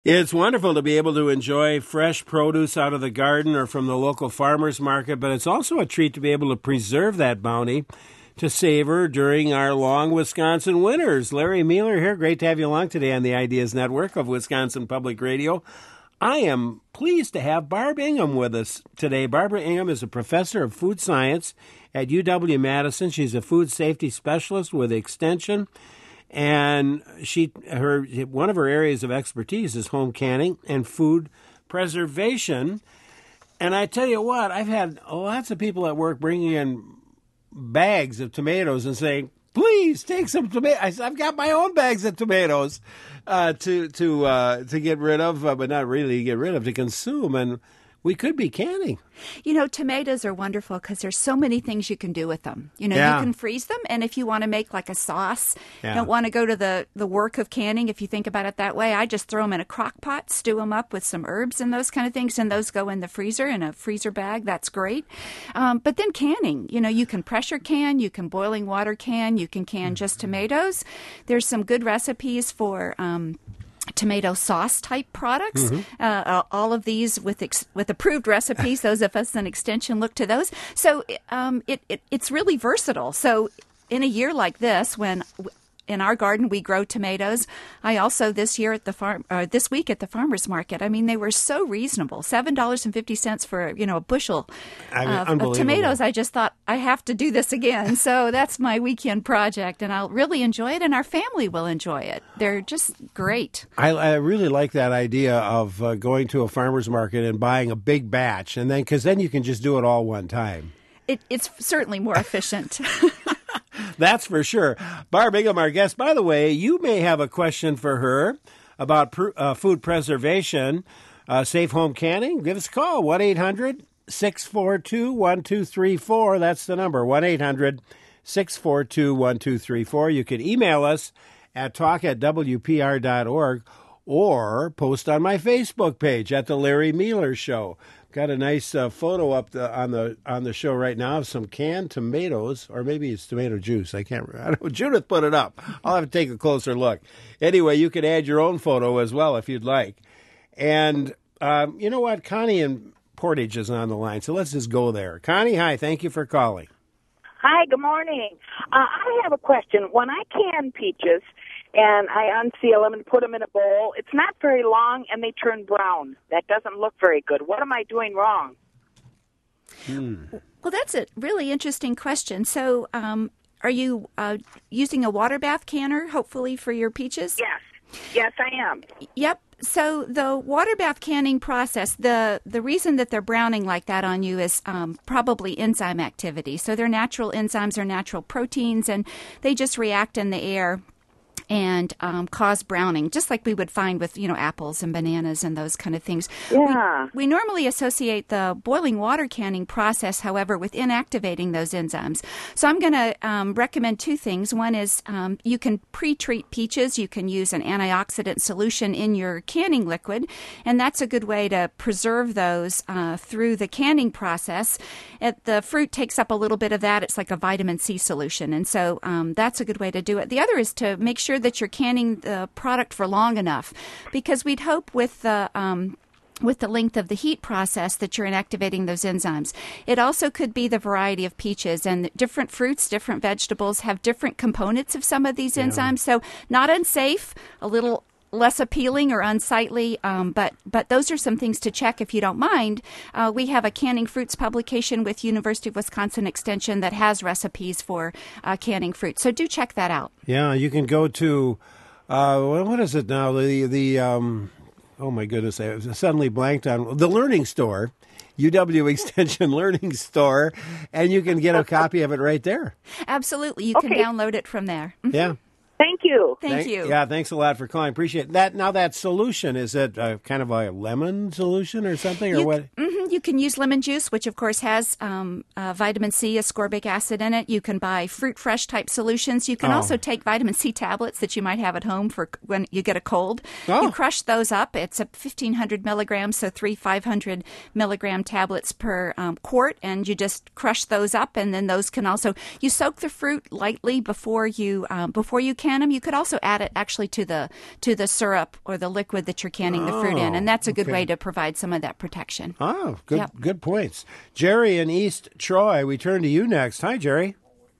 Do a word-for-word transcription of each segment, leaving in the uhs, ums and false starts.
It's wonderful to be able to enjoy fresh produce out of the garden or from the local farmer's market, but it's also a treat to be able to preserve that bounty to savor during our long Wisconsin winters. Larry Mueller here. Great to have you along today on the Ideas Network of Wisconsin Public Radio. I am pleased to have Barb Ingham with us today. Barbara Ingham is a professor of food science at U W-Madison. She's a food safety specialist with Extension. And she, her, one of her areas of expertise is home canning and food preservation. And I tell you what, I've had lots of people at work bringing in bags of tomatoes and saying, "Please take some tomatoes." I've got my own bags of tomatoes uh, to to uh, to get rid of, uh, but not really get rid of, to consume. And we could be canning. You know, tomatoes are wonderful because there's so many things you can do with them. You know, yeah. you can freeze them, and if you want to make like a sauce, yeah. you don't want to go to the, the work of canning, if you think about it that way. I just throw them in a crock pot, stew them up with some herbs and those kind of things, and those go in the freezer in a freezer bag. That's great. Um, but then canning, you know, you can pressure can, you can boiling water can, you can can just tomatoes. There's some good recipes for Um, tomato sauce type products. Mm-hmm. Uh, all of these with ex- with approved recipes. Those of us in Extension look to those. So um, it, it it's really versatile. So in a year like this, when in our garden we grow tomatoes, I also this year at the farm, uh, this week at the farmers market, I mean they were so reasonable, seven dollars and fifty cents for you know a bushel I mean, of, of tomatoes. I just thought I have to do this again. So that's my weekend project, and I'll really enjoy it, and our family will enjoy it. They're just great. I, I really like that idea of uh, going to a farmer's market and buying a big batch, and then because then you can just do it all one time. It, it's certainly more efficient. That's for sure. Barb Ingham, our guest. By the way, you may have a question for her about pr- uh, food preservation, uh, safe home canning. Give us a call, one eight hundred six four two one two three four. That's the number, one eight hundred six four two one two three four. You can email us at talk at w p r dot org or post on my Facebook page at The Larry Mueller Show. Got a nice uh, photo up the, on the on the show right now of some canned tomatoes, or maybe it's tomato juice. I can't remember. I don't know. Judith put it up. I'll have to take a closer look. Anyway, you can add your own photo as well if you'd like. And um, you know what? Connie in Portage is on the line, so let's just go there. Connie, hi. Thank you for calling. Hi, good morning. Uh, I have a question. When I can peaches and I unseal them and put them in a bowl, it's not very long and they turn brown. That doesn't look very good. What am I doing wrong? Hmm. Well, that's a really interesting question. So um, are you uh, using a water bath canner, hopefully, for your peaches? Yes. Yes, I am. Yep. So the water bath canning process, the, the reason that they're browning like that on you is um, probably enzyme activity. So they're natural enzymes or natural proteins, and they just react in the air and um, cause browning, just like we would find with, you know, apples and bananas and those kind of things. Yeah. We, we normally associate the boiling water canning process, however, with inactivating those enzymes. So I'm going to um, recommend two things. One is um, you can pre-treat peaches. You can use an antioxidant solution in your canning liquid, and that's a good way to preserve those uh, through the canning process. It, the fruit takes up a little bit of that. It's like a vitamin C solution, and so um, that's a good way to do it. The other is to make sure that you're canning the product for long enough, because we'd hope with the um, with the length of the heat process that you're inactivating those enzymes. It also could be the variety of peaches, and different fruits, different vegetables have different components of some of these yeah. enzymes. So not unsafe, a little less appealing or unsightly, um, but but those are some things to check if you don't mind. Uh, we have a canning fruits publication with University of Wisconsin Extension that has recipes for uh, canning fruits, so do check that out. Yeah, you can go to, uh, what is it now? The, the um, oh my goodness, I suddenly blanked on the Learning Store, U W Extension Learning Store, and you can get a copy of it right there. Absolutely, you Okay. can download it from there. Mhm. Yeah. Thank you. Thank, Thank you. Yeah, thanks a lot for calling. Appreciate that. Now, that solution, is it uh, kind of a lemon solution or something, or You, what? mhm, you can use lemon juice, which of course has um, uh, vitamin C, ascorbic acid in it. You can buy fruit fresh type solutions. You can Oh. also take vitamin C tablets that you might have at home for when you get a cold. Oh. You crush those up. It's a fifteen hundred milligrams, so three five hundred milligram tablets per um, quart, and you just crush those up, and then those can also you soak the fruit lightly before you um, before you can them. You could also add it actually to the to the syrup or the liquid that you're canning the fruit in, and that's a good okay. way to provide some of that protection. Oh, good, Yep. good points. Jerry in East Troy, we turn to you next. Hi, Jerry.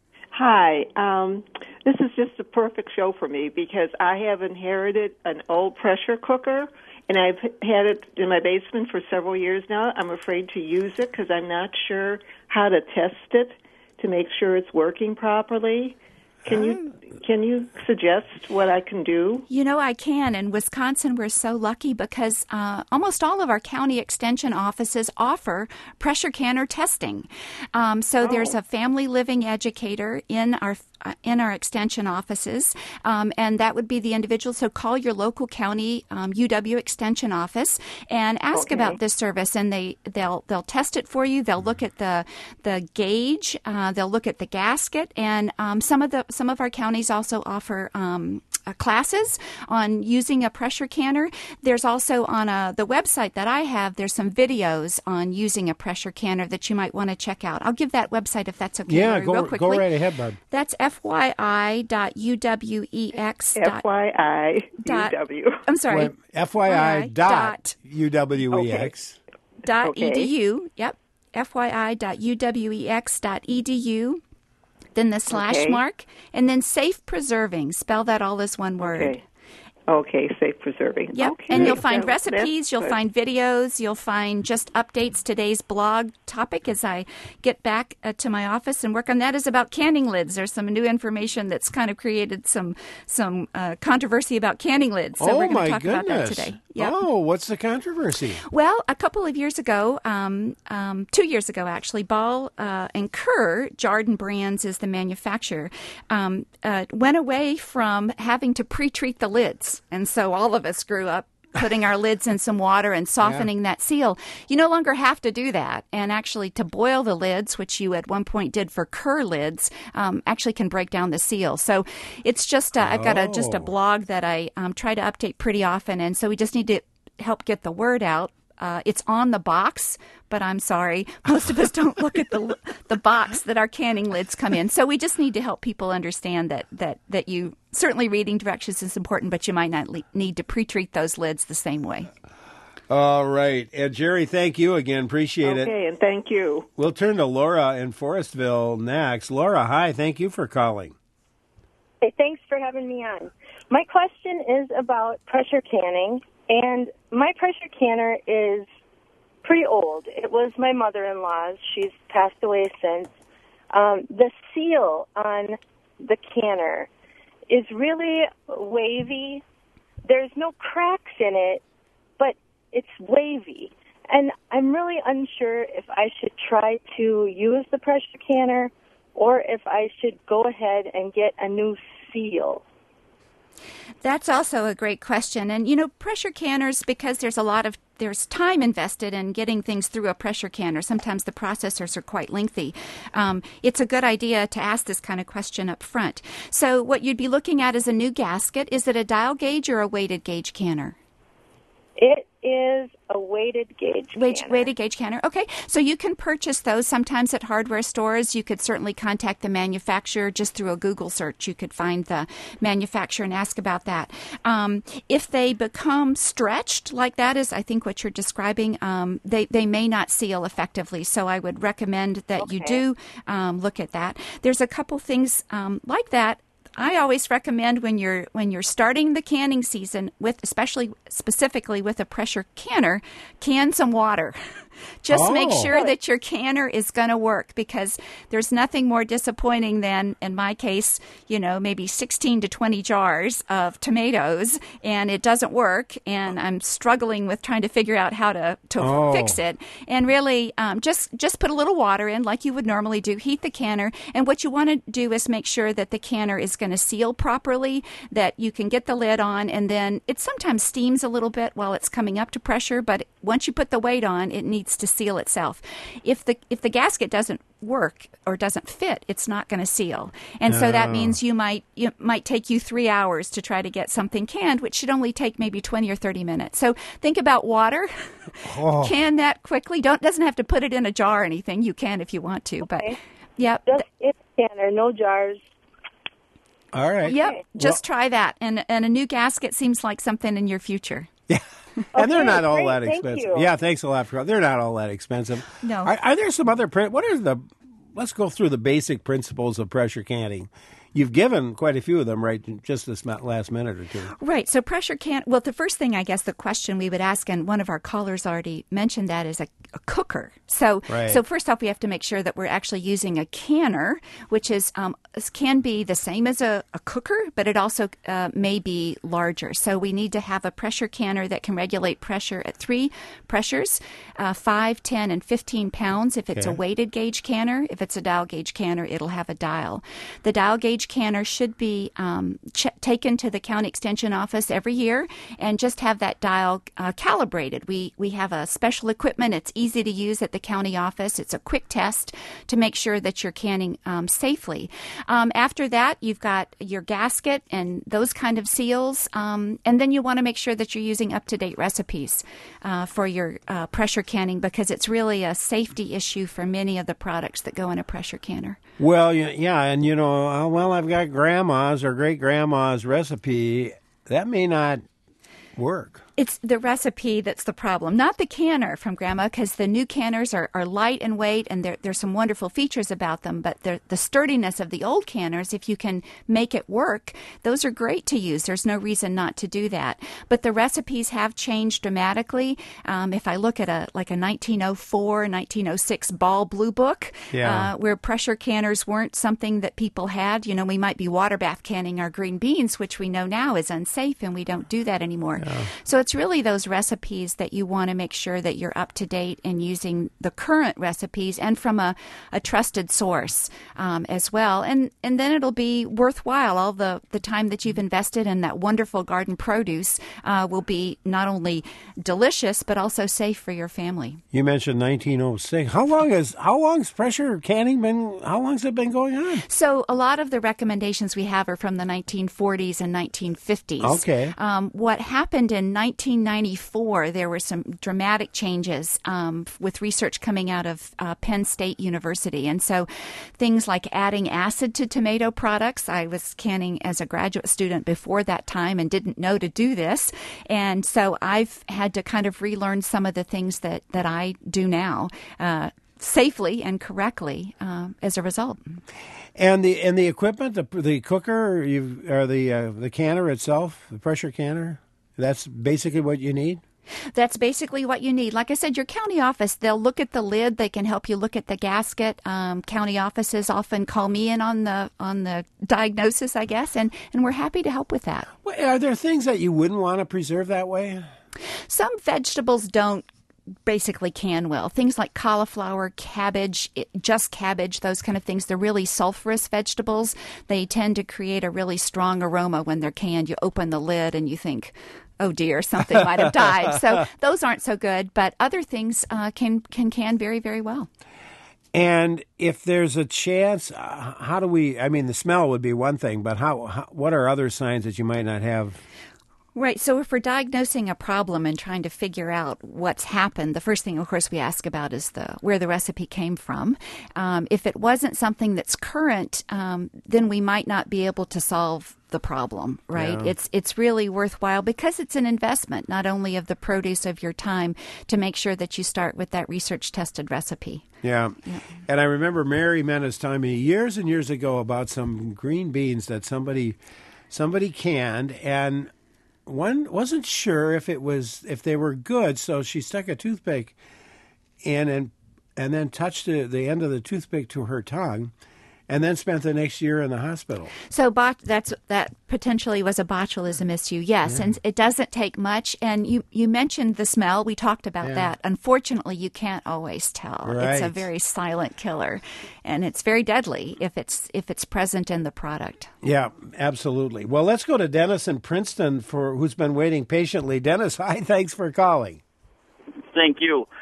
Hi. Um, this is just a perfect show for me because I have inherited an old pressure cooker, and I've had it in my basement for several years now. I'm afraid to use it because I'm not sure how to test it to make sure it's working properly. Can you can you suggest what I can do? You know, I can. In Wisconsin, we're so lucky because uh, almost all of our county extension offices offer pressure canner testing. Um, so Oh. there's a family living educator in our uh, in our extension offices, um, and that would be the individual. So call your local county um, U W extension office and ask Okay. about this service, and they they'll they'll test it for you. They'll look at the the gauge, uh, they'll look at the gasket, and um, some of the some of our counties also offer um, uh, classes on using a pressure canner. There's also on a, the website that I have, there's some videos on using a pressure canner that you might want to check out. I'll give that website if that's okay. Yeah, Larry, go, real quickly. go right ahead, bud. That's F Y I dot U W E X. F Y I dot- U W. I'm sorry. Well, F Y I dot dot- U W E X. dot Okay. edu. Yep. F Y I dot U W E X dot edu. Then the slash Okay. mark, and then safe preserving. Spell that all as one word. Okay. Okay, safe preserving. Yep, Okay. and you'll find That- recipes, that's you'll good. find videos, you'll find just updates. Today's blog topic as I get back uh, to my office and work on that is about canning lids. There's some new information that's kind of created some some uh, controversy about canning lids. So oh, we're going my to talk goodness. about that today. Yep. Oh, what's the controversy? Well, a couple of years ago, um, um, two years ago actually, Ball uh, and Kerr, Jarden Brands is the manufacturer, um, uh, went away from having to pre-treat the lids. And so all of us grew up putting our lids in some water and softening that seal. You no longer have to do that. And actually to boil the lids, which you at one point did for Kerr lids, um, actually can break down the seal. So it's just, uh, I've got a, just a Oh. blog that I um, try to update pretty often. And so we just need to help get the word out. Uh, it's on the box, but I'm sorry, most of us don't look at the the box that our canning lids come in. So we just need to help people understand that that that you certainly reading directions is important, but you might not le- need to pre-treat those lids the same way. All right. And Jerry, thank you again. Appreciate it. Okay, and thank you. We'll turn to Laura in Forestville next. Laura, hi. Thank you for calling. Hey, thanks for having me on. My question is about pressure canning, and my pressure canner is pretty old. It was my mother-in-law's. She's passed away since. Um, the seal on the canner is really wavy. There's no cracks in it, but it's wavy. And I'm really unsure if I should try to use the pressure canner or if I should go ahead and get a new seal. That's also a great question. And, you know, pressure canners, because there's a lot of, there's time invested in getting things through a pressure canner. Sometimes the processors are quite lengthy. Um, it's a good idea to ask this kind of question up front. So what you'd be looking at is a new gasket. Is it a dial gauge or a weighted gauge canner? It is a weighted gauge Weight, canner. weighted gauge canner. Okay, so you can purchase those sometimes at hardware stores. You could certainly contact the manufacturer just through a Google search. You could find the manufacturer and ask about that. Um, if they become stretched like that is, I think, what you're describing, um, they, they may not seal effectively. So I would recommend that you Okay. do um, look at that. There's a couple things um, like that. I always recommend when you're when you're starting the canning season with, especially specifically with a pressure canner, can some water. Just make Oh. sure that your canner is going to work, because there's nothing more disappointing than, in my case, you know, maybe sixteen to twenty jars of tomatoes and it doesn't work, and I'm struggling with trying to figure out how to, to Oh. fix it. And really, um, just just put a little water in like you would normally do. Heat the canner, and what you want to do is make sure that the canner is going to seal properly, that you can get the lid on, and then it sometimes steams a little bit while it's coming up to pressure, but once you put the weight on, it needs needs to seal itself. If the if the gasket doesn't work or doesn't fit, it's not going to seal. And so that means you might it might take you three hours to try to get something canned, which should only take maybe twenty or thirty minutes. So think about water. Oh. Can that quickly. Don't doesn't have to put it in a jar or anything. You can if you want to, but okay. yeah. Just in a canner, no jars. All right. Yep. Okay. Just well, try that. And and a new gasket seems like something in your future. Yeah. And okay, they're not all great. that Thank expensive. you. Yeah, thanks a lot for they're not all that expensive. No. Are, are there some other print what are the let's go through the basic principles of pressure canning. You've given quite a few of them right just this last minute or two. Right. So pressure can well, the first thing, I guess, the question we would ask, and one of our callers already mentioned that, is a, a cooker. So right. so first off, we have to make sure that we're actually using a canner, which is um, can be the same as a, a cooker, but it also uh, may be larger. So we need to have a pressure canner that can regulate pressure at three pressures, uh, five, ten, and fifteen pounds if it's okay. a weighted gauge canner. If it's a dial gauge canner, it'll have a dial. The dial gauge canner should be um, ch- taken to the county extension office every year and just have that dial uh, calibrated. We we have a special equipment. It's easy to use at the county office. It's a quick test to make sure that you're canning um, safely. Um, after that, you've got your gasket and those kind of seals, um, and then you want to make sure that you're using up-to-date recipes uh, for your uh, pressure canning, because it's really a safety issue for many of the products that go in a pressure canner. Well, yeah, and you know, uh, well, I've got grandma's or great-grandma's recipe. That may not work. It's the recipe that's the problem, not the canner from Grandma, because the new canners are, are light in weight, and there, there's some wonderful features about them. But the sturdiness of the old canners, if you can make it work, those are great to use. There's no reason not to do that. But the recipes have changed dramatically. Um, if I look at a like a nineteen oh four, nineteen oh six Ball Blue Book, yeah. uh, where pressure canners weren't something that people had. You know, we might be water bath canning our green beans, which we know now is unsafe, and we don't do that anymore. Yeah. So it's really those recipes that you want to make sure that you're up to date and using the current recipes and from a, a trusted source um, as well. And and then it'll be worthwhile. All the, the time that you've invested in that wonderful garden produce uh, will be not only delicious, but also safe for your family. You mentioned nineteen oh six. How long has how long's pressure canning been? How long's it been going on? So a lot of the recommendations we have are from the nineteen forties and nineteen fifties. Okay. Um, what happened in nineteen ninety-four, there were some dramatic changes um, with research coming out of uh, Penn State University. And so things like adding acid to tomato products. I was canning as a graduate student before that time and didn't know to do this. And so I've had to kind of relearn some of the things that, that I do now uh, safely and correctly uh, as a result. And the and the equipment, the the cooker, you or the uh, the canner itself, the pressure canner. That's basically what you need? That's basically what you need. Like I said, your county office, they'll look at the lid. They can help you look at the gasket. Um, county offices often call me in on the on the diagnosis, I guess, and, and we're happy to help with that. Well, are there things that you wouldn't want to preserve that way? Some vegetables don't basically can well. Things like cauliflower, cabbage, it, just cabbage, those kind of things. They're really sulfurous vegetables. They tend to create a really strong aroma when they're canned. You open the lid and you think, oh dear, something might have died. So those aren't so good, but other things uh, can, can can very, very well. And if there's a chance, uh, how do we, I mean, the smell would be one thing, but how, how what are other signs that you might not have? Right. So if we're diagnosing a problem and trying to figure out what's happened, the first thing, of course, we ask about is the where the recipe came from. Um, if it wasn't something that's current, um, then we might not be able to solve the problem, right? Yeah. It's it's really worthwhile because it's an investment, not only of the produce of your time, to make sure that you start with that research-tested recipe. Yeah. yeah. And I remember Mary Menace telling me years and years ago about some green beans that somebody somebody canned, and one wasn't sure if it was if they were good, so she stuck a toothpick in and and then touched the, the end of the toothpick to her tongue, and then spent the next year in the hospital. So bot- that's that potentially was a botulism issue, yes, yeah. And it doesn't take much. And you, you mentioned the smell. We talked about yeah. that. Unfortunately, you can't always tell. Right. It's a very silent killer, and it's very deadly if it's if it's present in the product. Yeah, absolutely. Well, let's go to Dennis in Princeton, for who's been waiting patiently. Dennis, hi, thanks for calling. Thank you.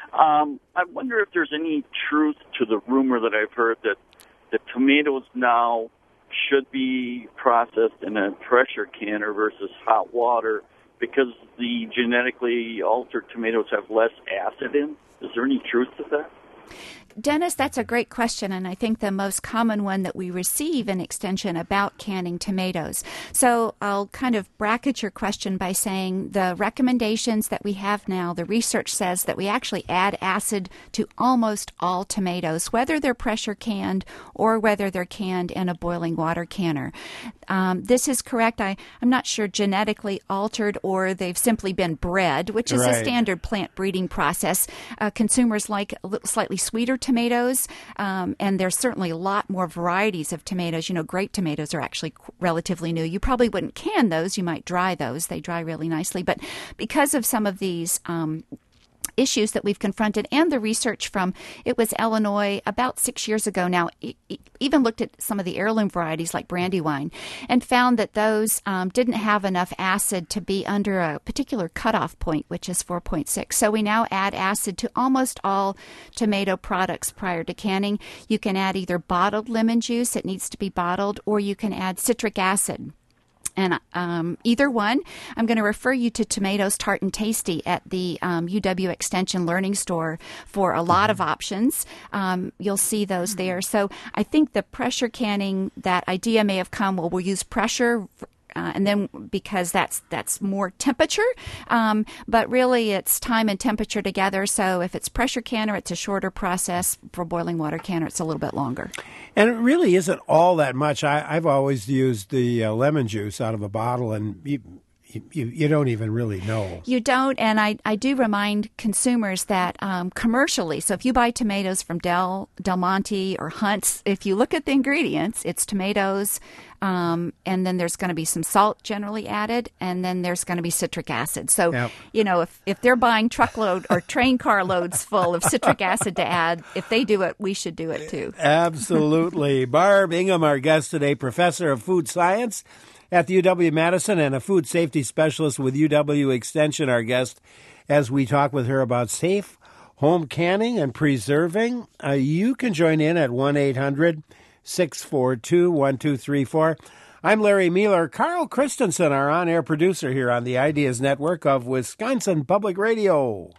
Um, I wonder if there's any truth to the rumor that I've heard that the tomatoes now should be processed in a pressure canner versus hot water because the genetically altered tomatoes have less acid in. Is there any truth to that? Dennis, that's a great question, and I think the most common one that we receive in Extension about canning tomatoes. So I'll kind of bracket your question by saying the recommendations that we have now, the research says that we actually add acid to almost all tomatoes, whether they're pressure canned or whether they're canned in a boiling water canner. Um, this is correct. I, I'm not sure genetically altered or they've simply been bred, which is right. a standard plant breeding process. Uh, consumers like a little slightly sweeter tomatoes, um, and there's certainly a lot more varieties of tomatoes. You know, grape tomatoes are actually relatively new. You probably wouldn't can those. You might dry those. They dry really nicely. But because of some of these um issues that we've confronted and the research from, it was Illinois about six years ago now, e- even looked at some of the heirloom varieties like Brandywine and found that those um, didn't have enough acid to be under a particular cutoff point, which is four point six. So we now add acid to almost all tomato products prior to canning. You can add either bottled lemon juice, it needs to be bottled, or you can add citric acid. And um, either one, I'm going to refer you to Tomatoes Tart and Tasty at the um, U W Extension Learning Store for a lot of options. Um, you'll see those there. So I think the pressure canning, that idea may have come, well, we'll use pressure Uh, and then because that's that's more temperature, um, but really it's time and temperature together. So if it's pressure canner, it's a shorter process. For boiling water canner, it's a little bit longer. And it really isn't all that much. I, I've always used the uh, lemon juice out of a bottle, and you, you, you don't even really know. You don't, and I, I do remind consumers that um, commercially, so if you buy tomatoes from Del, Del Monte or Hunt's, if you look at the ingredients, it's tomatoes, Um, and then there's going to be some salt generally added, and then there's going to be citric acid. So, yep. you know, if, if they're buying truckload or train car loads full of citric acid to add, if they do it, we should do it too. Absolutely. Barb Ingham, our guest today, professor of food science at the U W-Madison and a food safety specialist with U W Extension, our guest, as we talk with her about safe home canning and preserving. Uh, you can join in at one eight hundred six four two one two three four. I'm Larry Mueller. Carl Christensen, our on-air producer here on the Ideas Network of Wisconsin Public Radio.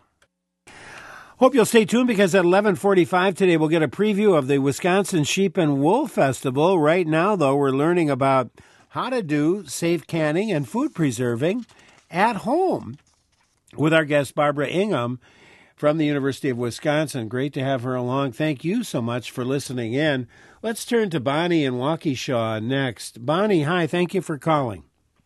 Hope you'll stay tuned because at eleven forty-five today we'll get a preview of the Wisconsin Sheep and Wool Festival. Right now, though, we're learning about how to do safe canning and food preserving at home with our guest Barbara Ingham from the University of Wisconsin. Great to have her along. Thank you so much for listening in. Let's turn to Bonnie in Waukesha next. Bonnie, hi. Thank you for calling.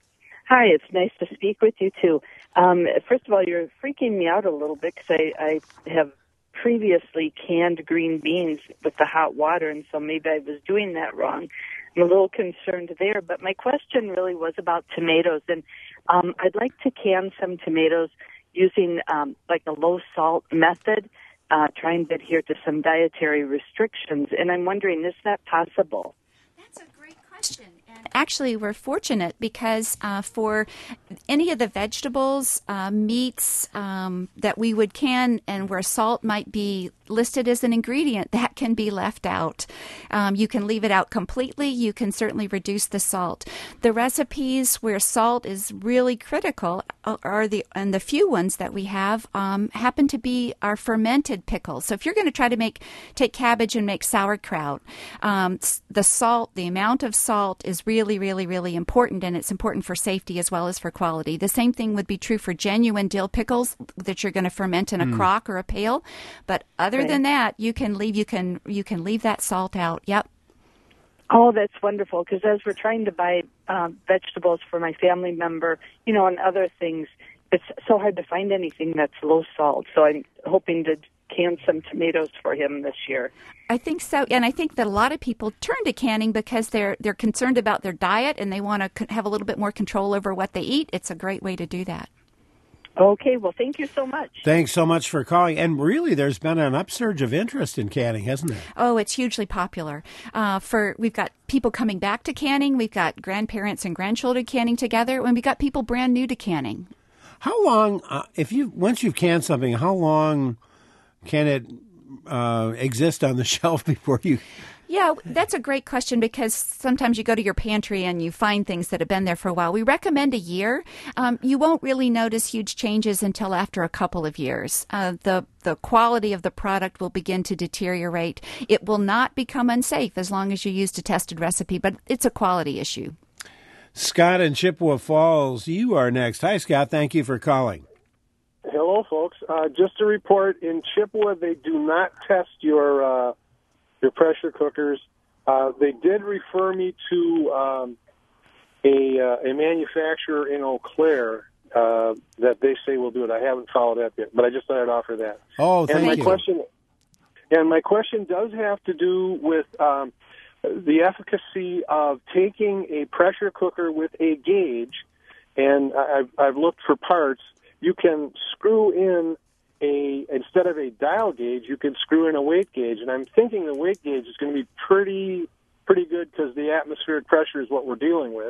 Hi, it's nice to speak with you, too. Um, first of all, you're freaking me out a little bit because I, I have previously canned green beans with the hot water, and so maybe I was doing that wrong. I'm a little concerned there, but my question really was about tomatoes, and um, I'd like to can some tomatoes using um, like a low-salt method, uh, trying to adhere to some dietary restrictions. And I'm wondering, is that possible? That's a great question. And actually, we're fortunate because uh, for any of the vegetables, uh, meats um, that we would can and where salt might be listed as an ingredient, that can be left out. Um, you can leave it out completely. You can certainly reduce the salt. The recipes where salt is really critical are the and the few ones that we have um, happen to be our fermented pickles. So if you're going to try to make take cabbage and make sauerkraut, um, the salt, the amount of salt is really, really, really important, and it's important for safety as well as for quality. The same thing would be true for genuine dill pickles that you're going to ferment in a mm. crock or a pail, but other Other than that, you can leave you can you can leave that salt out. Yep. Oh, that's wonderful. Because as we're trying to buy um, vegetables for my family member, you know, and other things, it's so hard to find anything that's low salt. So I'm hoping to can some tomatoes for him this year. I think so, and I think that a lot of people turn to canning because they're they're concerned about their diet and they want to have a little bit more control over what they eat. It's a great way to do that. Okay, well, thank you so much. Thanks so much for calling. And really, there's been an upsurge of interest in canning, hasn't there? Oh, it's hugely popular. Uh, for we've got people coming back to canning. We've got grandparents and grandchildren canning together, and we've got people brand new to canning. How long, uh, if you once you've canned something, how long can it uh, exist on the shelf before you? Yeah, that's a great question because sometimes you go to your pantry and you find things that have been there for a while. We recommend a year. Um, you won't really notice huge changes until after a couple of years. Uh, the the quality of the product will begin to deteriorate. It will not become unsafe as long as you used a tested recipe, but it's a quality issue. Scott in Chippewa Falls, you are next. Hi, Scott. Thank you for calling. Hello, folks. Uh, just to report, in Chippewa, they do not test your uh, your pressure cookers. Uh, they did refer me to um, a uh, a manufacturer in Eau Claire uh, that they say will do it. I haven't followed up yet, but I just thought I'd offer that. Oh, thank and my you. Question, and my question does have to do with um, the efficacy of taking a pressure cooker with a gauge, and I've, I've looked for parts. You can screw in a, instead of a dial gauge, you can screw in a weight gauge, and I'm thinking the weight gauge is going to be pretty pretty good because the atmospheric pressure is what we're dealing with.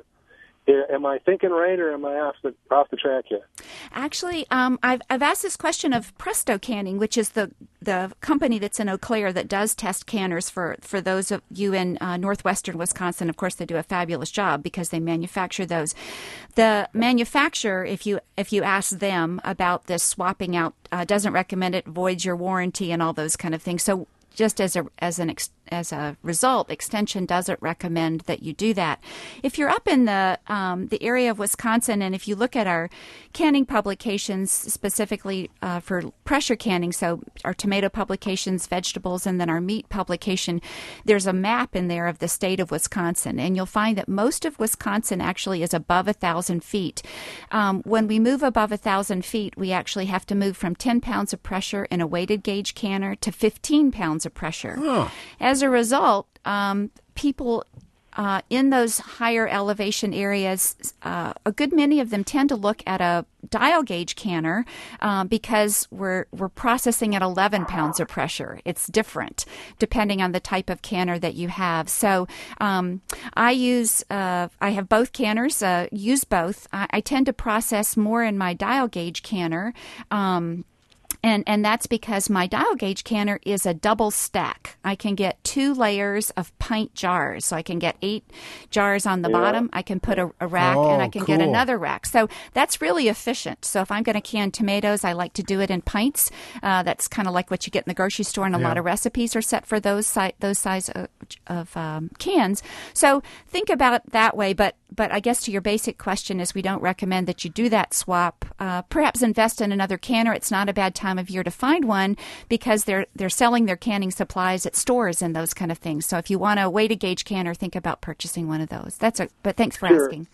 Am I thinking right, or am I off the off the track here? Actually, um, I've I've asked this question of Presto Canning, which is the the company that's in Eau Claire that does test canners for, for those of you in uh, northwestern Wisconsin. Of course, they do a fabulous job because they manufacture those. The manufacturer, if you if you ask them about this swapping out, uh, doesn't recommend it, voids your warranty, and all those kind of things. So, just as a as an ex, as a result, Extension doesn't recommend that you do that. If you're up in the um, the area of Wisconsin, and if you look at our canning publications specifically uh, for pressure canning, so our tomato publications, vegetables, and then our meat publication, there's a map in there of the state of Wisconsin, and you'll find that most of Wisconsin actually is above a thousand feet. Um, when we move above a thousand feet, we actually have to move from ten pounds of pressure in a weighted gauge canner to fifteen pounds of pressure. Huh. As a result, um, people uh, in those higher elevation areas, uh, a good many of them tend to look at a dial gauge canner uh, because we're we're processing at eleven pounds of pressure. It's different depending on the type of canner that you have. So um, I use uh, I have both canners. Uh, use both. I, I tend to process more in my dial gauge canner. Um, And and that's because my dial gauge canner is a double stack. I can get two layers of pint jars. So I can get eight jars on the yeah. bottom. I can put a, a rack, oh, and I can cool. get another rack. So that's really efficient. So if I'm going to can tomatoes, I like to do it in pints. Uh, that's kind of like what you get in the grocery store, and a yeah. lot of recipes are set for those si- those size of, of um, cans. So think about it that way. But but I guess to your basic question is we don't recommend that you do that swap. Uh, perhaps invest in another canner. It's not a bad time of year to find one because they're they're selling their canning supplies at stores and those kind of things. So if you want a weighted gauge canner, think about purchasing one of those. That's a but thanks for sure. asking.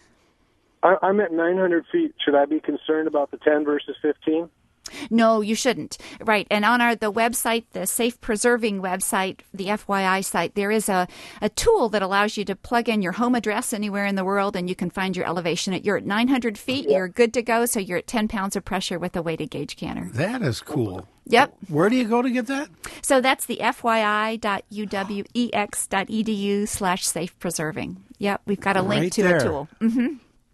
I, I'm at nine hundred feet. Should I be concerned about the ten versus fifteen? No, you shouldn't. Right. And on our the website, the Safe Preserving website, the F Y I site, there is a, a tool that allows you to plug in your home address anywhere in the world, and you can find your elevation. You're at nine hundred feet. Yep. You're good to go. So you're at ten pounds of pressure with a weighted gauge canner. That is cool. Yep. Where do you go to get that? So that's the F Y I dot U W E X dot E D U slash safe preserving. Yep. We've got a link right to there. a tool. Mm-hmm.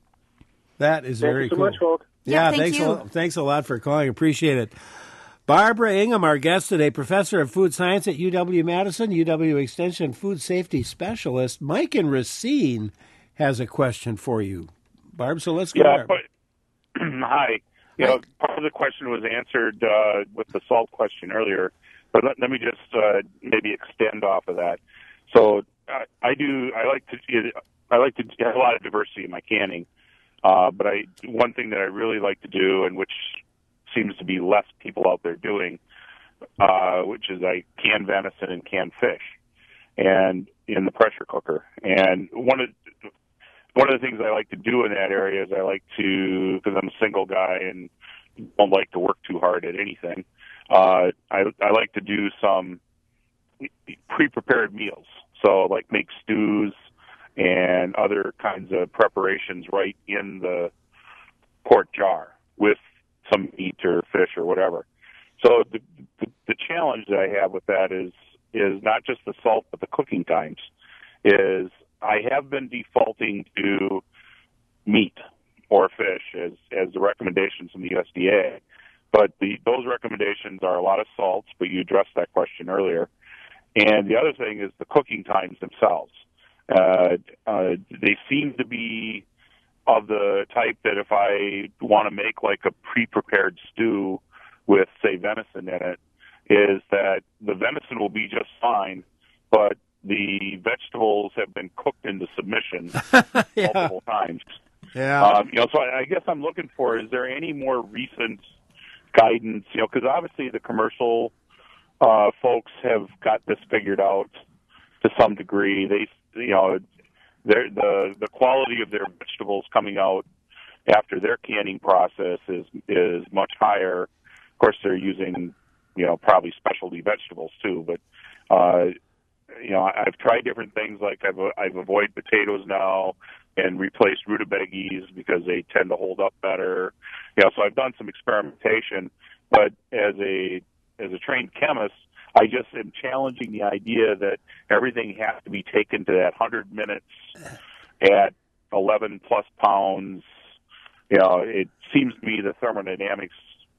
That is Thank very you so cool. much, folks. Yeah, Yeah, thank thanks you. a lot, thanks a lot for calling. Appreciate it. Barbara Ingham, our guest today, professor of food science at U W-Madison, U W Extension food safety specialist. Mike in Racine has a question for you. Barb, so let's go yeah, there. But, hi. You know, part of the question was answered uh, with the salt question earlier, but let, let me just uh, maybe extend off of that. So uh, I do. I like to. I like to have a lot of diversity in my canning. Uh, but I one thing that I really like to do, and which seems to be less people out there doing, uh, which is I can venison and can fish, and in the pressure cooker. And one of one of the things I like to do in that area is I like to, because I'm a single guy and don't like to work too hard at anything. Uh, I I like to do some pre-prepared meals, so like make stews and other kinds of preparations right in the quart jar with some meat or fish or whatever. So the, the, the challenge that I have with that is is not just the salt, but the cooking times. Is I have been defaulting to meat or fish as, as the recommendations from the U S D A, but the those recommendations are a lot of salts, but you addressed that question earlier. And the other thing is the cooking times themselves. Uh, uh, they seem to be of the type that if I want to make like a pre-prepared stew with, say, venison in it, is that the venison will be just fine, but the vegetables have been cooked into submission yeah. multiple times. Yeah. Um, you know, so I, I guess I'm looking for, is there any more recent guidance? You know, because obviously the commercial uh, folks have got this figured out to some degree. They, you know, the the quality of their vegetables coming out after their canning process is is much higher. Of course, they're using, you know, probably specialty vegetables too. But uh, you know, I've tried different things. Like I've I've avoided potatoes now and replaced rutabagas because they tend to hold up better. You know, so I've done some experimentation. But as a as a trained chemist, I just am challenging the idea that everything has to be taken to that one hundred minutes at eleven plus pounds. You know, it seems to me the thermodynamics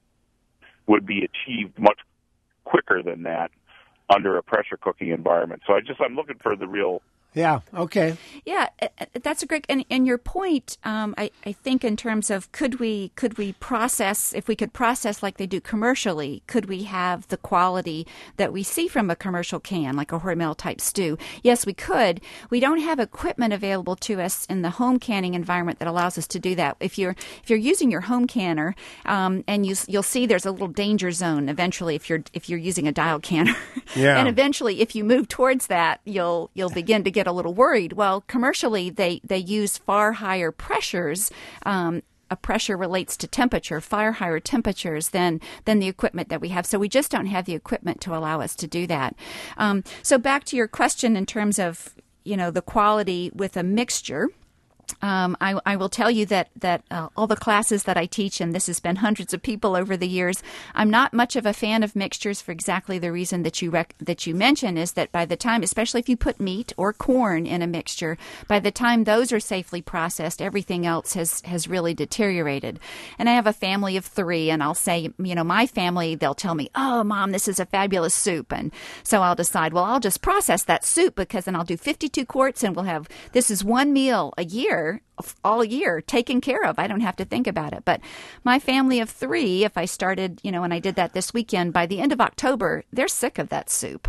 would be achieved much quicker than that under a pressure cooking environment. So I just, I'm looking for the real... Yeah, okay. Yeah, that's a great, and, and your point, um, I, I think in terms of could we could we process, if we could process like they do commercially, could we have the quality that we see from a commercial can, like a Hormel type stew? Yes, we could. We don't have equipment available to us in the home canning environment that allows us to do that. If you're if you're using your home canner, um, and you you'll see there's a little danger zone eventually if you're if you're using a dial canner, yeah. and eventually if you move towards that, you'll you'll begin to get a little worried. Well, commercially, they, they use far higher pressures. Um, a pressure relates to temperature, far higher temperatures than than the equipment that we have. So we just don't have the equipment to allow us to do that. Um, so back to your question in terms of, you know, the quality with a mixture. Um, I, I will tell you that that uh, all the classes that I teach, and this has been hundreds of people over the years, I'm not much of a fan of mixtures for exactly the reason that you rec- that you mention, is that by the time, especially if you put meat or corn in a mixture, by the time those are safely processed, everything else has, has really deteriorated. And I have a family of three, and I'll say, you know, my family, they'll tell me, oh, Mom, this is a fabulous soup. And so I'll decide, well, I'll just process that soup because then I'll do fifty-two quarts and we'll have, this is one meal a year, all year taken care of. I don't have to think about it. But my family of three, if I started, you know, and I did that this weekend, by the end of October, they're sick of that soup.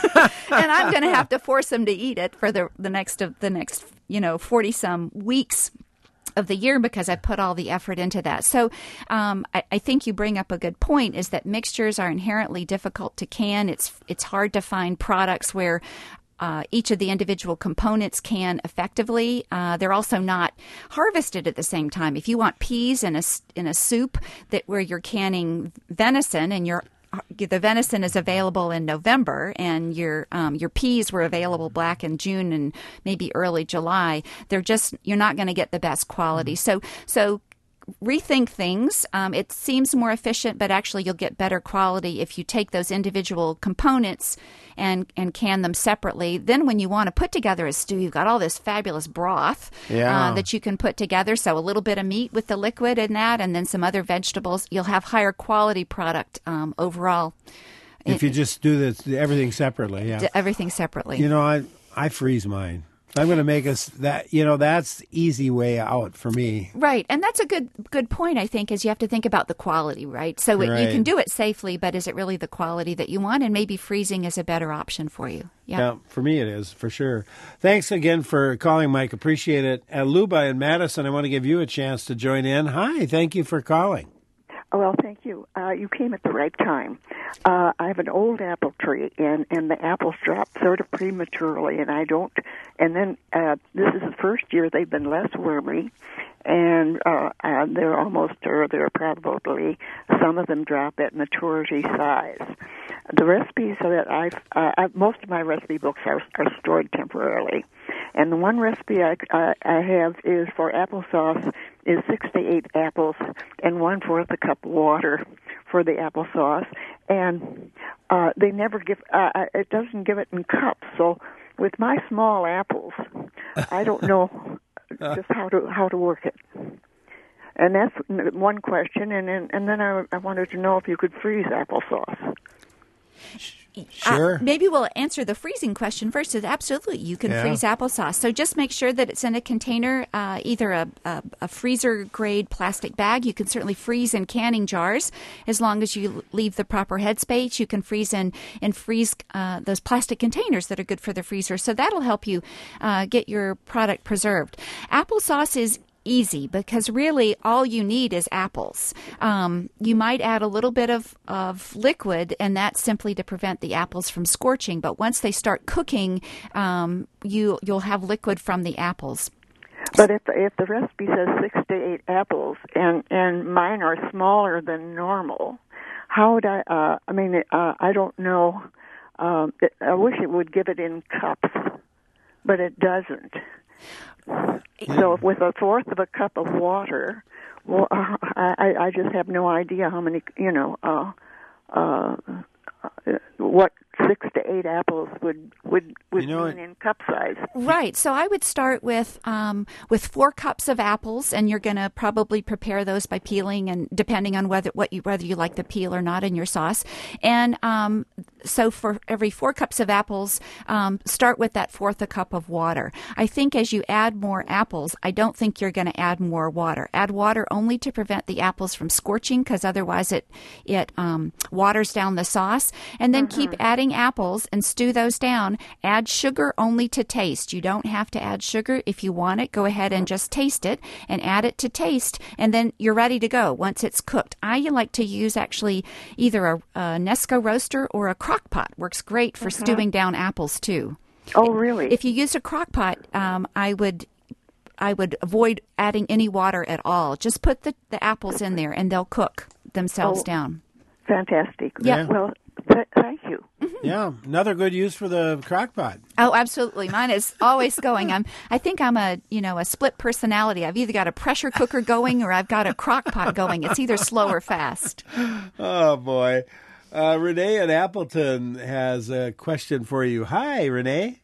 And I'm going to have to force them to eat it for the, the next of the next, you know, forty some weeks of the year because I put all the effort into that. So um, I, I think you bring up a good point, is that mixtures are inherently difficult to can. It's it's hard to find products where Uh, each of the individual components can effectively. Uh, they're also not harvested at the same time. If you want peas in a in a soup that where you're canning venison, and your the venison is available in November, and your um, your peas were available back in June and maybe early July, they're just you're not going to get the best quality. So so. Rethink things. Um, it seems more efficient, but actually you'll get better quality if you take those individual components and, and can them separately. Then when you want to put together a stew, you've got all this fabulous broth yeah. uh, that you can put together. So a little bit of meat with the liquid in that, and then some other vegetables. You'll have higher quality product um, overall. If you just do this, everything separately, yeah. Everything separately. You know, I I freeze mine. I'm going to make us that, you know, that's the easy way out for me. Right. And that's a good good point, I think, is you have to think about the quality, right? So it, right. you can do it safely, but is it really the quality that you want? And maybe freezing is a better option for you. Yeah. Yeah, for me it is, for sure. Thanks again for calling, Mike. Appreciate it. Uh, Luba in Madison, I want to give you a chance to join in. Hi, thank you for calling. Oh, well, thank you. Uh, you came at the right time. Uh, I have an old apple tree, and, and the apples drop sort of prematurely, and I don't. And then uh, this is the first year they've been less wormy, and uh, uh, they're almost, or they're probably, some of them drop at maturity size. The recipes that I've, uh, I've most of my recipe books are, are stored temporarily. And the one recipe I, I, I have is for applesauce is six to eight apples and one-fourth a cup of water for the applesauce. And uh, they never give, uh, it doesn't give it in cups. So with my small apples, I don't know just how to how to work it. and that's one question. And then, and then I, I wanted to know if you could freeze applesauce. Sure. Uh, maybe we'll answer the freezing question first. Absolutely, you can Yeah. freeze applesauce. So just make sure that it's in a container, uh, either a, a, a freezer-grade plastic bag. You can certainly freeze in canning jars as long as you leave the proper headspace. You can freeze in and freeze uh, those plastic containers that are good for the freezer. So that'll help you uh, get your product preserved. Applesauce is easy because really all you need is apples. Um, you might add a little bit of, of liquid, and that's simply to prevent the apples from scorching. But once they start cooking, um, you you'll have liquid from the apples. But if the, if the recipe says six to eight apples, and and mine are smaller than normal, how would I? Uh, I mean, uh, I don't know. Um, it, I wish it would give it in cups, but it doesn't. So with a fourth of a cup of water, well, uh, I, I just have no idea how many, you know, uh, uh, what six to eight apples would would, would You know mean it- in cup size. Right. So I would start with um, with four cups of apples, and you're going to probably prepare those by peeling, and depending on whether what you whether you like the peel or not in your sauce. And um, so for every four cups of apples, um, start with that fourth a cup of water. I think as you add more apples, I don't think you're going to add more water. Add water only to prevent the apples from scorching, because otherwise it it um, waters down the sauce. And then keep adding apples and stew those down. Add sugar only to taste. You don't have to add sugar. If you want it, go ahead and just taste it and add it to taste, and then you're ready to go once it's cooked. I like to use actually either a, a Nesco roaster or a crock pot. Works great for stewing down apples too. Oh, really? If you use a crock pot, um, I would I would avoid adding any water at all. Just put the, the apples in there and they'll cook themselves Oh. down. Fantastic. Yeah. Well, th- thank you. Yeah, another good use for the crock pot. Oh, absolutely. Mine is always going. I'm I think I'm a, you know, a split personality. I've either got a pressure cooker going or I've got a crock pot going. It's either slow or fast. Oh, boy. Uh, Renee in Appleton has a question for you. Hi, Renee.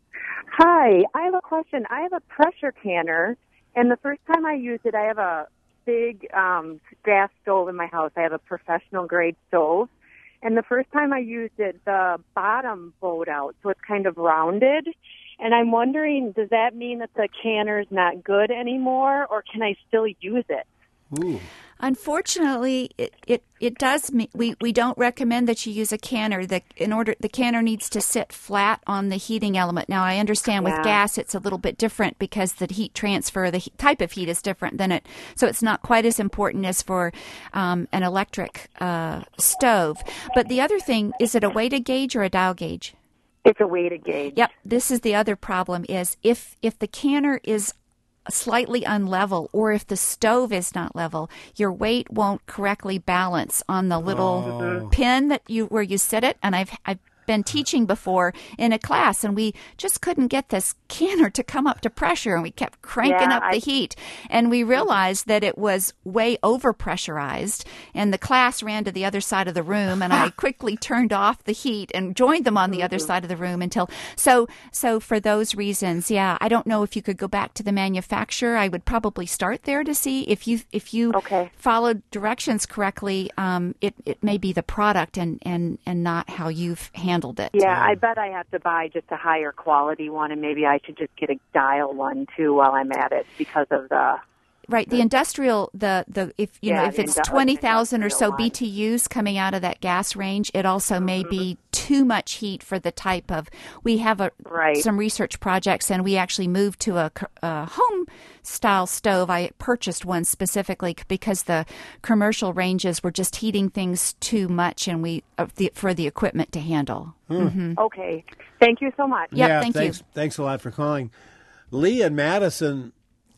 Hi, I have a question. I have a pressure canner, and the first time I used it, I have a big um, gas stove in my house. I have a professional grade stove, and the first time I used it, the bottom bowed out, so it's kind of rounded. And I'm wondering, does that mean that the canner's not good anymore, or can I still use it? Ooh. Unfortunately, it, it, it does. Me- we we don't recommend that you use a canner. The in order the canner needs to sit flat on the heating element. Now, I understand with Yeah. gas it's a little bit different because the heat transfer, the heat, type of heat is different than it. So it's not quite as important as for um, an electric uh, stove. But the other thing, is it a weighted gauge or a dial gauge? It's a weighted gauge. Yep. This is the other problem: is if if the canner is slightly unlevel, or if the stove is not level, your weight won't correctly balance on the little Oh. pin that you where you sit it. And I've I've been teaching before in a class, and we just couldn't get this canner to come up to pressure, and we kept cranking Yeah, up the I- heat, and we realized that it was way over pressurized, and the class ran to the other side of the room, and I quickly turned off the heat and joined them on the other side of the room until so so for those reasons, yeah, I don't know if you could go back to the manufacturer. I would probably start there to see if you if you Okay. followed directions correctly. Um, it it may be the product and and and not how you've handled it. Yeah, I bet I have to buy just a higher quality one, and maybe I should just get a dial one too while I'm at it because of the. Right, the industrial, the the if you know Yeah, if the it's indu- twenty thousand or industrial so one. B T Us coming out of that gas range, it also may be too much heat for the type of. We have a Right. some research projects, and we actually moved to a, co- a home style stove. I purchased one specifically c- because the commercial ranges were just heating things too much, and we uh, the, for the equipment to handle. Okay. Thank you so much. Yep, yeah, thank you. thanks, Thanks a lot for calling. Lee in Madison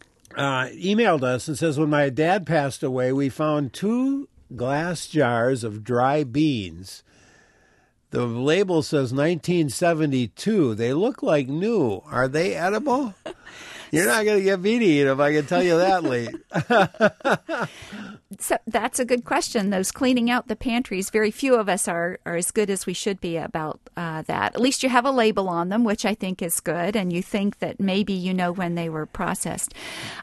uh, emailed us and says, when my dad passed away, we found two glass jars of dry beans. The label says nineteen seventy-two. They look like new. Are they edible? You're not going to get me to eat them, I can tell you that, Lee. So that's a good question. Those cleaning out the pantries, very few of us are, are as good as we should be about uh, that. At least you have a label on them, which I think is good, and you think that maybe you know when they were processed. Um,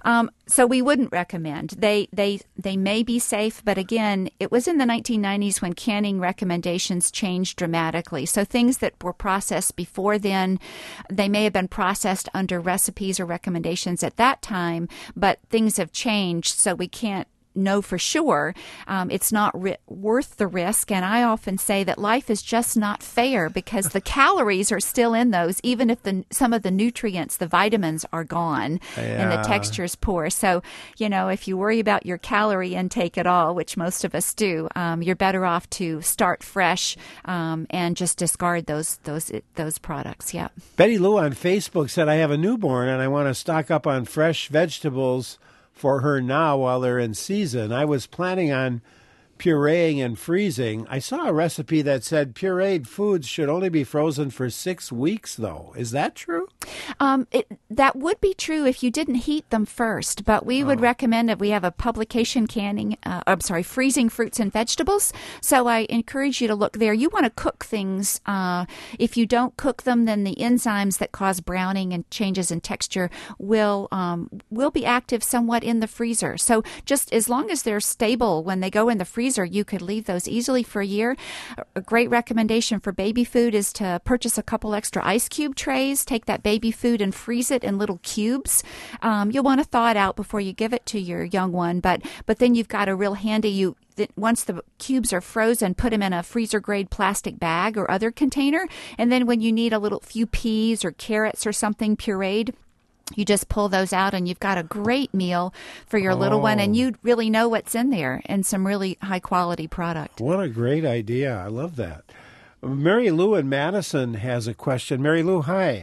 So we wouldn't recommend. They they they may be safe, but again, it was in the nineteen nineties when canning recommendations changed dramatically. So things that were processed before then, they may have been processed under recipes or recommendations at that time, but things have changed, so we can't know for sure. Um, it's not ri- worth the risk. And I often say that life is just not fair because the calories are still in those, even if the some of the nutrients, the vitamins are gone Yeah. and the texture is poor. So, you know, if you worry about your calorie intake at all, which most of us do, um, you're better off to start fresh um, and just discard those those those products. Yeah. Betty Lou on Facebook said, I have a newborn and I want to stock up on fresh vegetables for her now while they're in season. I was planning on pureeing and freezing. I saw a recipe that said pureed foods should only be frozen for six weeks, though. Is that true? Um, it, that would be true if you didn't heat them first, but we would Oh. recommend that we have a publication canning, uh, I'm sorry, freezing fruits and vegetables. So I encourage you to look there. You want to cook things. Uh, if you don't cook them, then the enzymes that cause browning and changes in texture will um, will be active somewhat in the freezer. So just as long as they're stable when they go in the freezer, you could leave those easily for a year. A great recommendation for baby food is to purchase a couple extra ice cube trays, take that baby food and freeze it in little cubes. Um, you'll want to thaw it out before you give it to your young one, but but then you've got a real handy, you once the cubes are frozen, put them in a freezer grade plastic bag or other container, and then when you need a little few peas or carrots or something pureed, you just pull those out and you've got a great meal for your little one, and Oh. you really know what's in there and some really high quality product. What a great idea. I love that. Mary Lou in Madison has a question. Mary Lou, hi.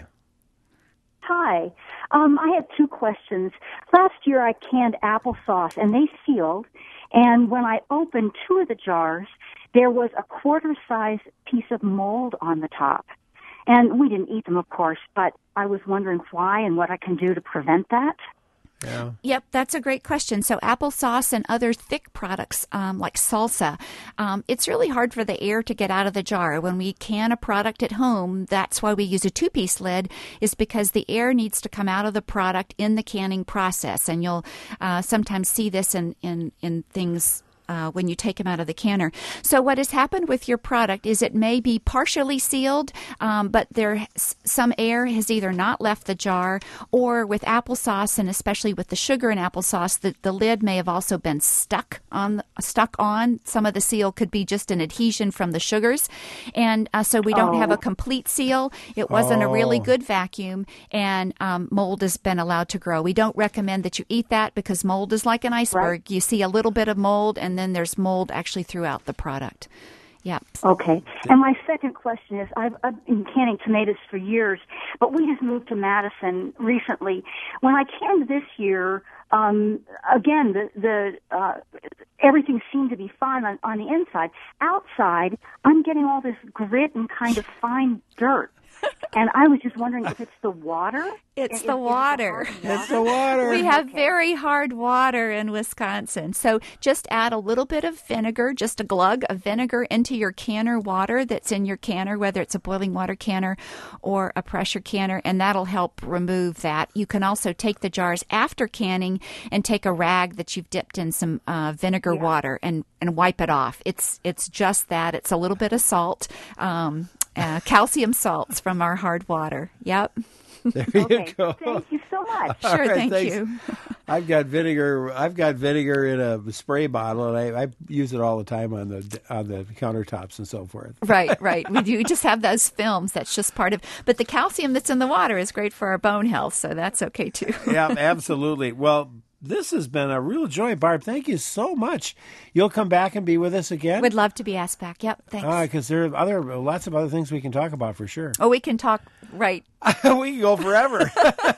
Hi. Um, I have two questions. Last year I canned applesauce and they sealed, and when I opened two of the jars, there was a quarter-size piece of mold on the top. And we didn't eat them, of course, but I was wondering why and what I can do to prevent that. Yeah. Yep, that's a great question. So applesauce and other thick products um, like salsa, um, it's really hard for the air to get out of the jar. When we can a product at home, that's why we use a two-piece lid, is because the air needs to come out of the product in the canning process. And you'll uh, sometimes see this in, in, in things Uh, when you take them out of the canner. So what has happened with your product is it may be partially sealed, um, but there some air has either not left the jar, or with applesauce, and especially with the sugar in applesauce, the, the lid may have also been stuck on. Stuck on. Some of the seal could be just an adhesion from the sugars, and uh, so we don't Oh. have a complete seal. It wasn't a really Oh. good vacuum, and um, mold has been allowed to grow. We don't recommend that you eat that because mold is like an iceberg. You see a little bit of mold, and then there's mold actually throughout the product. Yeah. Okay. And my second question is, I've, I've been canning tomatoes for years, but we just moved to Madison recently. When I canned this year, um, again, the, the uh, everything seemed to be fine on, on the inside. Outside, I'm getting all this grit and kind of fine dirt. And I was just wondering if it's the water. It's Is- the is it water. hard It's the water. We have very hard water in Wisconsin. So just add a little bit of vinegar, just a glug of vinegar into your canner water that's in your canner, whether it's a boiling water canner or a pressure canner, and that'll help remove that. You can also take the jars after canning and take a rag that you've dipped in some uh, vinegar Yeah. water and, and wipe it off. It's, it's just that. It's a little bit of salt. Um, Uh, calcium salts from our hard water. Yep. There you Okay. go. Thank you so much. All Sure, right, thank thanks. you. I've got vinegar. I've got vinegar in a spray bottle, and I, I use it all the time on the on the countertops and so forth. Right, right. We do just have those films. That's just part of. But the calcium that's in the water is great for our bone health, so that's okay too. Yeah, absolutely. Well, this has been a real joy, Barb. Thank you so much. You'll come back and be with us again? Would love to be asked back. Yep, thanks. Because there are other lots of other things we can talk about for sure. Oh, we can talk. Right. We can go forever.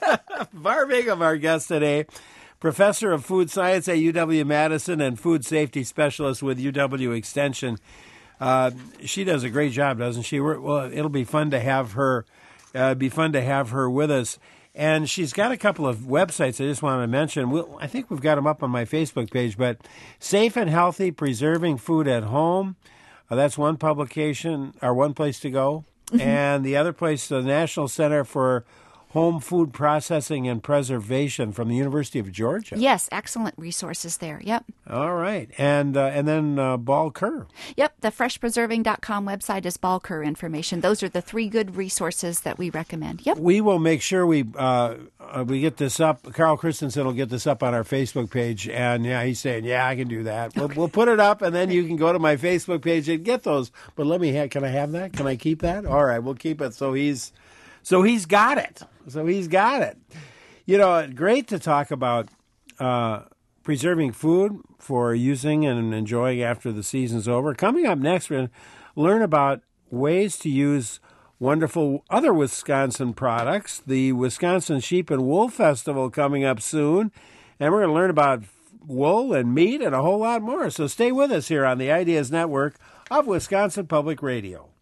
Barb Ingham, our guest today, professor of food science at U W Madison and food safety specialist with U W Extension. Uh, she does a great job, doesn't she? We're, well, it'll be fun to have her. Uh, be fun to have her with us. And she's got a couple of websites I just want to mention. We'll, I think we've got them up on my Facebook page. But Safe and Healthy, Preserving Food at Home. Uh, that's one publication or one place to go. Mhm. And the other place, the National Center for Home Food Processing and Preservation from the University of Georgia. Yes, excellent resources there. Yep. All right. And uh, and then uh, Ball Kerr. Yep, the fresh preserving dot com website is Ball Kerr information. Those are the three good resources that we recommend. Yep. We will make sure we uh, uh, we get this up. Carl Christensen will get this up on our Facebook page. And, yeah, he's saying, yeah, I can do that. We'll, we'll put it up, and then you can go to my Facebook page and get those. But let me have, can I have that? Can I keep that? All right, we'll keep it. So he's so he's got it. So he's got it. You know, great to talk about uh, preserving food for using and enjoying after the season's over. Coming up next, we're going to learn about ways to use wonderful other Wisconsin products. The Wisconsin Sheep and Wool Festival coming up soon. And we're going to learn about wool and meat and a whole lot more. So stay with us here on the Ideas Network of Wisconsin Public Radio.